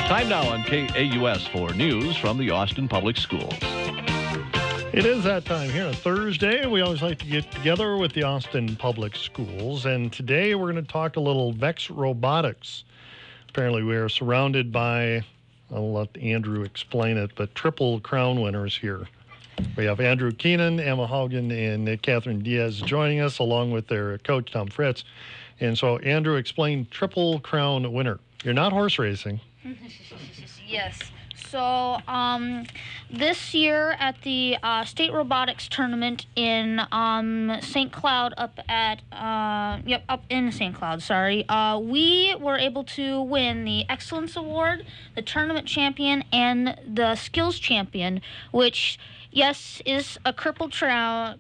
Time now on KAUS for news from the Austin Public Schools. It is that time here on Thursday. We always like to get together with the Austin Public Schools, and today we're going to talk a little VEX Robotics. Apparently we are surrounded by, I'll let Andrew explain it, but Triple Crown winners here. We have Andrew Keenan, Emma Haugen, and Catherine Diaz joining us, along with their coach, Tom Fritz. And so, Andrew, explain Triple Crown winner. You're not horse racing. Yes. So this year at the state robotics tournament in St. Cloud, up in St. Cloud, we were able to win the Excellence Award, the Tournament Champion, and the Skills Champion, which, yes, is a triple crown.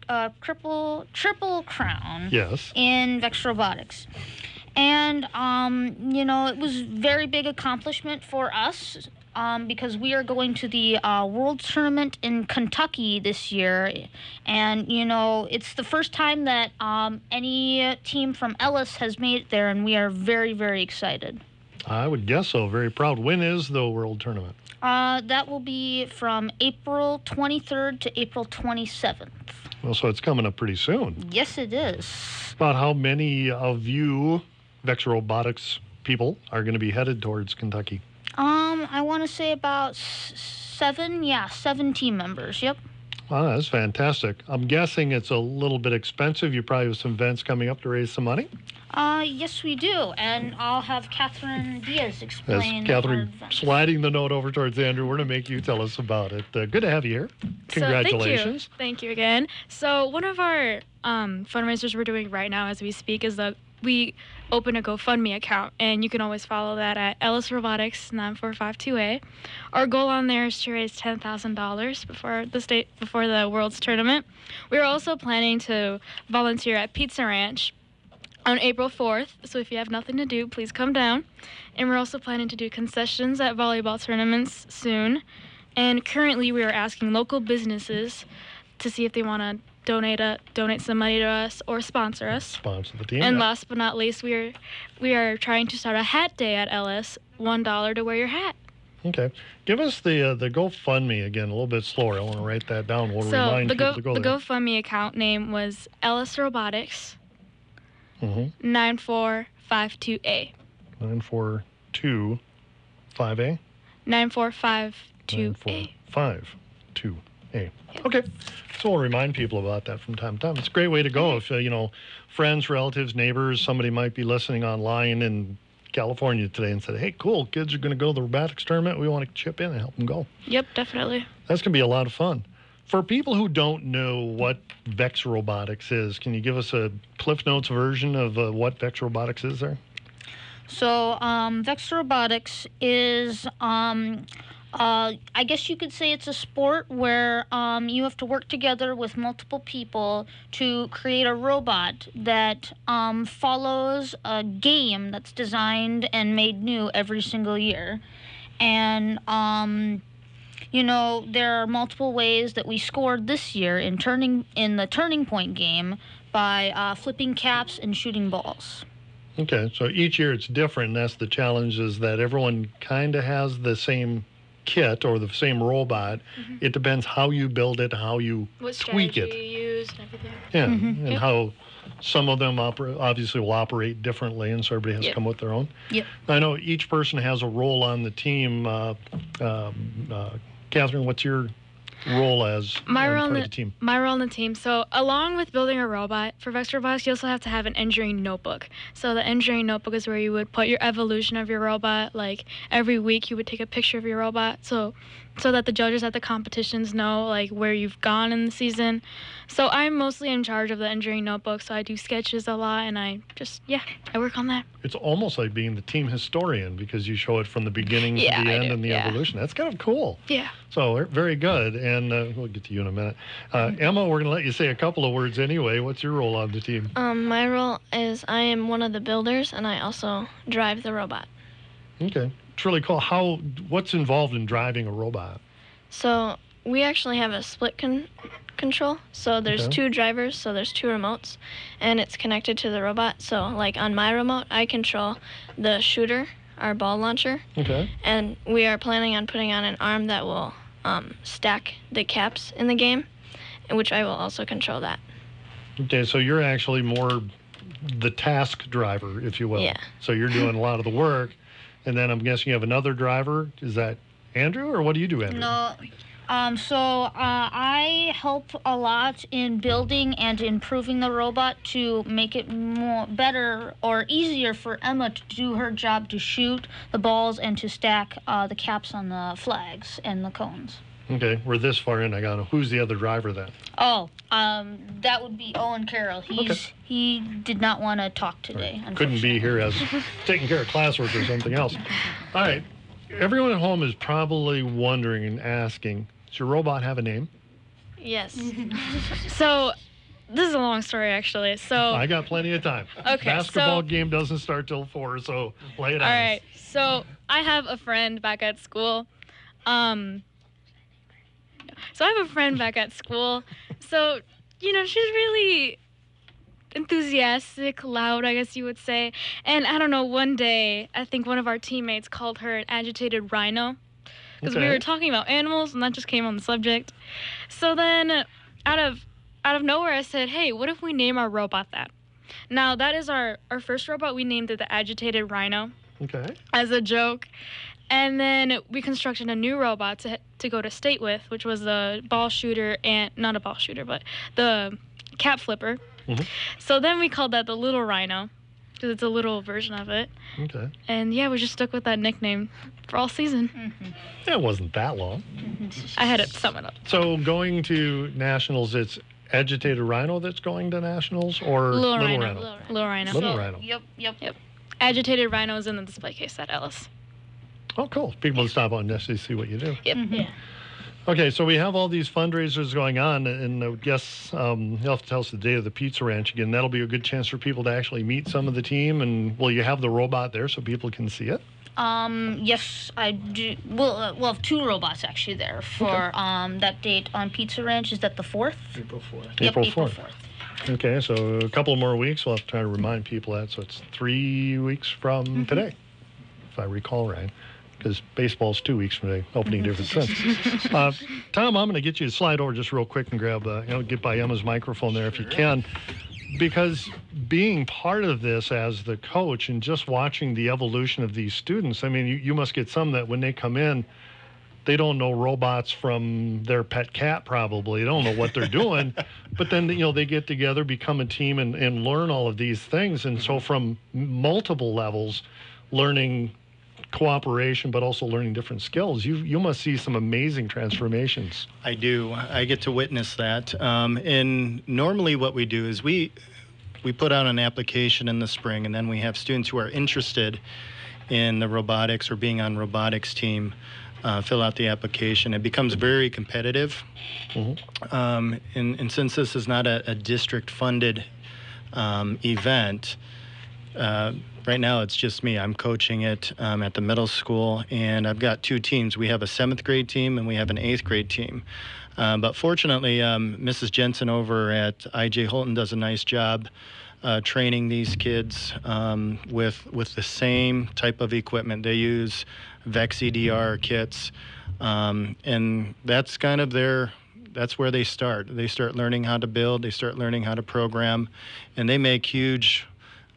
Yes. In VEX Robotics. And, it was a very big accomplishment for us because we are going to the World Tournament in Kentucky this year. And, it's the first time that any team from Ellis has made it there, and we are very, very excited. I would guess so. Very proud. When is the World Tournament? That will be from April 23rd to April 27th. Well, so it's coming up pretty soon. Yes, it is. About how many of you VEX Robotics people are going to be headed towards Kentucky? I want to say about seven team members, yep. Wow, that's fantastic. I'm guessing it's a little bit expensive. You probably have some events coming up to raise some money? Yes, we do, and I'll have Catherine Diaz explain. As Catherine sliding the note over towards Andrew, we're going to make you tell us about it. Good to have you here. Congratulations. So, thank you again. So one of our fundraisers we're doing right now as we speak is that we open a GoFundMe account, and you can always follow that at Ellis Robotics 9452A. Our goal on there is to raise $10,000 before the World's Tournament. We are also planning to volunteer at Pizza Ranch on April 4th, so if you have nothing to do, please come down. And we're also planning to do concessions at volleyball tournaments soon. And currently we are asking local businesses to see if they want to donate some money to us or sponsor us. Sponsor the team. And last but not least, we are trying to start a hat day at Ellis, $1 to wear your hat. Okay. Give us the GoFundMe again a little bit slower. I want to write that down. We'll remind people to go the there. GoFundMe account name was Ellis Robotics 9452A. 9425A? 9452A. 9452A. Okay. So we'll remind people about that from time to time. It's a great way to go if, friends, relatives, neighbors, somebody might be listening online in California today and said, hey, cool, kids are going to go to the robotics tournament. We want to chip in and help them go. Yep, definitely. That's going to be a lot of fun. For people who don't know what VEX Robotics is, can you give us a Cliff Notes version of what VEX Robotics is there? So VEX Robotics is, I guess you could say it's a sport where you have to work together with multiple people to create a robot that follows a game that's designed and made new every single year. And there are multiple ways that we scored this year in the Turning Point game by flipping caps and shooting balls. Okay, so each year it's different, and that's the challenge, is that everyone kind of has the same kit or the same robot. Mm-hmm. It depends how you build it, how you tweak it. What strategy you use and everything. Yeah, and how some of them obviously will operate differently, and so everybody has to come with their own. Yep. I know each person has a role on the team. Catherine, what's your role as my role part of the team? My role in the team. So along with building a robot, for VEX Robotics, you also have to have an engineering notebook. So the engineering notebook is where you would put your evolution of your robot. Like every week you would take a picture of your robot so that the judges at the competitions know like where you've gone in the season. So I'm mostly in charge of the engineering notebook, so I do sketches a lot, and I work on that. It's almost like being the team historian because you show it from the beginning to the end and the evolution. That's kind of cool. Yeah. So very good, and we'll get to you in a minute. Emma, we're going to let you say a couple of words anyway. What's your role on the team? My role is I am one of the builders, and I also drive the robot. Okay. It's really cool. What's involved in driving a robot? So we actually have a split control. So there's two drivers, so there's two remotes, and it's connected to the robot. So like on my remote, I control the shooter our ball launcher. Okay. And we are planning on putting on an arm that will stack the caps in the game, in which I will also control that. Okay, so you're actually more the task driver, if you will. Yeah. So you're doing a lot of the work, and then I'm guessing you have another driver. Is that Andrew, or what do you do, Andrew? No. I help a lot in building and improving the robot to make it more better or easier for Emma to do her job to shoot the balls and to stack the caps on the flags and the cones. Okay, we're this far in. I got to. Who's the other driver then? Oh, that would be Owen Carroll. He did not want to talk today. Couldn't be here as taking care of classwork or something else. All right. Everyone at home is probably wondering and asking, does your robot have a name? Yes. So this is a long story, actually. So I got plenty of time. Okay, Basketball game doesn't start till 4, so lay it on all us. right. So I have a friend back at school. So, you know, she's really enthusiastic, loud, I guess you would say. And I don't know, one day, I think one of our teammates called her an agitated rhino. Because we were talking about animals, and that just came on the subject. So then, out of nowhere, I said, hey, what if we name our robot that? Now, that is our first robot. We named it the agitated rhino. Okay. As a joke. And then we constructed a new robot to go to state with, which was the ball shooter, and not a ball shooter, but the cap flipper. Mm-hmm. So then we called that the little rhino, because it's a little version of it. Okay. And yeah, we just stuck with that nickname for all season. Mm-hmm. Yeah, it wasn't that long. I had to sum it up. So going to nationals, it's agitated rhino that's going to nationals, or Little rhino? Little rhino. Little rhino. Yep. Agitated rhino is in the display case at Ellis. Oh, cool. People will stop on this to see what you do. Yep. Mm-hmm. Yeah. Okay, so we have all these fundraisers going on, and I guess you'll have to tell us the day of the Pizza Ranch again. That'll be a good chance for people to actually meet some of the team, and will you have the robot there so people can see it? Yes, I do. We'll have 2 robots actually there for that date on Pizza Ranch. Is that the 4th? April 4th. Yep, April 4th. Okay, so a couple more weeks. We'll have to try to remind people that. So it's 3 weeks from today, if I recall right. Because baseball's 2 weeks from today, opening different trends. Tom, I'm going to get you to slide over just real quick and grab, get by Emma's microphone there if you can. Because being part of this as the coach and just watching the evolution of these students, I mean, you must get some that when they come in, they don't know robots from their pet cat probably. They don't know what they're doing. But then, they get together, become a team, and learn all of these things. And so from multiple levels, learning cooperation, but also learning different skills, you must see some amazing transformations. I do. I get to witness that. And normally what we do is we put out an application in the spring, and then we have students who are interested in the robotics or being on robotics team fill out the application. It becomes very competitive. Mm-hmm. And since this is not a district-funded event, right now it's just me. I'm coaching it at the middle school, and I've got 2 teams. We have a 7th grade team and we have an 8th grade team. But fortunately, Mrs. Jensen over at IJ Holton does a nice job training these kids with the same type of equipment. They use VEX EDR kits, and that's kind of that's where they start. They start learning how to build, they start learning how to program, and they make huge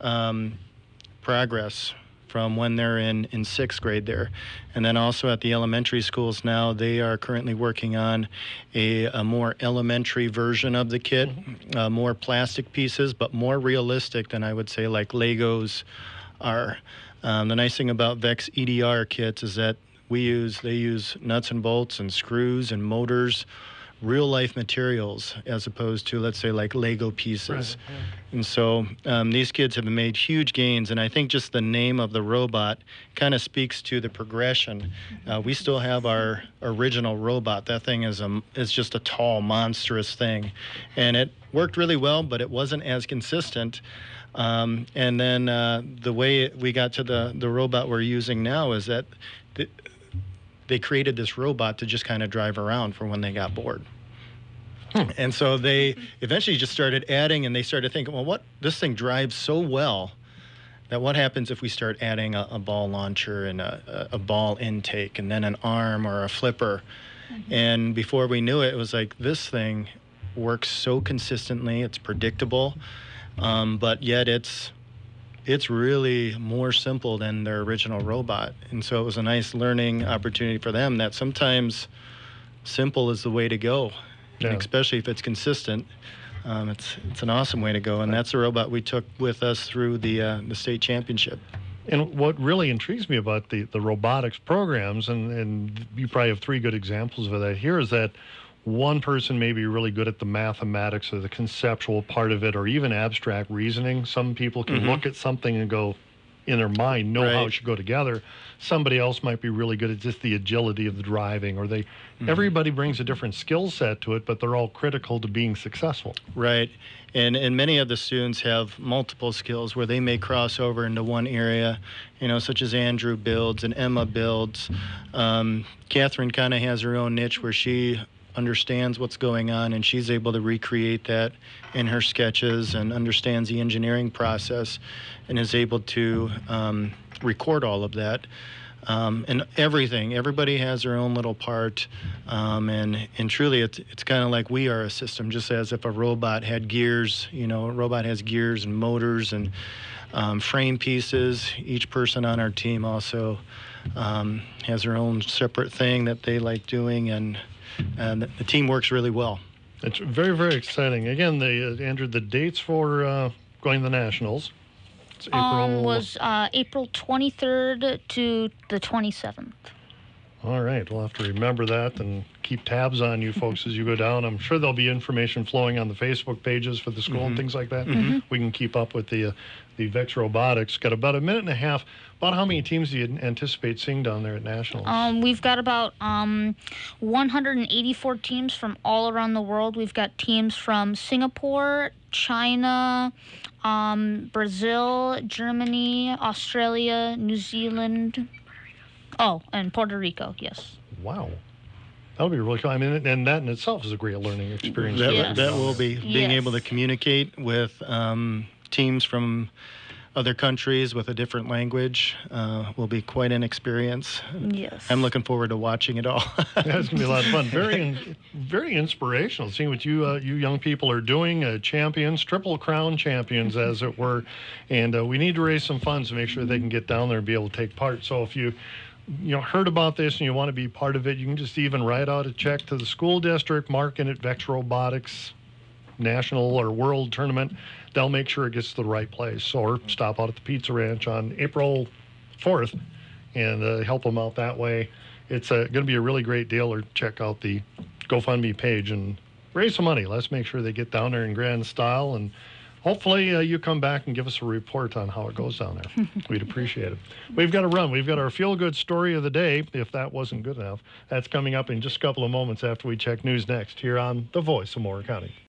progress from when they're in 6th grade there. And then also at the elementary schools now, they are currently working on a more elementary version of the kit, more plastic pieces, but more realistic than I would say like Legos are. The nice thing about VEX EDR kits is that they use nuts and bolts and screws and motors, real life materials, as opposed to, let's say, like Lego pieces. Right. And so these kids have made huge gains, and I think just the name of the robot kind of speaks to the progression. We still have our original robot. That thing is just a tall, monstrous thing, and it worked really well, but it wasn't as consistent. And then the way we got to the robot we're using now is that they created this robot to just kind of drive around for when they got bored. And so they eventually just started adding, and they started thinking, well, this thing drives so well that what happens if we start adding a ball launcher and a ball intake and then an arm or a flipper. And before we knew it, it was like this thing works so consistently, it's predictable, but yet it's really more simple than their original robot. And so it was a nice learning opportunity for them that sometimes simple is the way to go, Yeah. and especially if it's consistent. It's an awesome way to go, and that's a robot we took with us through the state championship. And what really intrigues me about the robotics programs, and you probably have 3 good examples of that here, is that one person may be really good at the mathematics or the conceptual part of it, or even abstract reasoning. Some people can look at something and go, in their mind, know how it should go together. Somebody else might be really good at just the agility of the driving, or everybody brings a different skill set to it, but they're all critical to being successful. Right. And many of the students have multiple skills where they may cross over into one area, such as Andrew builds and Emma builds. Catherine kind of has her own niche where she understands what's going on, and she's able to recreate that in her sketches and understands the engineering process and is able to record all of that. And everybody has their own little part, and truly it's kind of like we are a system, just as if a robot had gears. A robot has gears and motors and frame pieces. Each person on our team also has their own separate thing that they like doing, and the team works really well. It's very, very exciting. Again, Andrew, the dates for going to the Nationals. It's April. Was April 23rd to the 27th. All right, we'll have to remember that and keep tabs on you folks as you go down. I'm sure there'll be information flowing on the Facebook pages for the school and things like that. We can keep up with the VEX Robotics. Got about a minute and a half. About how many teams do you anticipate seeing down there at Nationals? We've got about 184 teams from all around the world. We've got teams from Singapore, China, Brazil, Germany, Australia, New Zealand. Oh, and Puerto Rico, yes. Wow. That'll be really cool. I mean, and that in itself is a great learning experience. That will be being able to communicate with teams from other countries with a different language will be quite an experience. Yes. I'm looking forward to watching it all. That's going to be a lot of fun. Very inspirational, seeing what you young people are doing, champions, Triple Crown champions, as it were. And we need to raise some funds to make sure they can get down there and be able to take part. So if you heard about this and you want to be part of it, you can just even write out a check to the school district, marking it VEX Robotics National or World Tournament. They'll make sure it gets to the right place. Or stop out at the Pizza Ranch on April 4th and help them out that way. It's going to be a really great deal. Or check out the GoFundMe page and raise some money. Let's make sure they get down there in grand style, and hopefully you come back and give us a report on how it goes down there. We'd appreciate it. We've got to run. We've got our feel-good story of the day, if that wasn't good enough. That's coming up in just a couple of moments after we check news next here on The Voice of Moore County.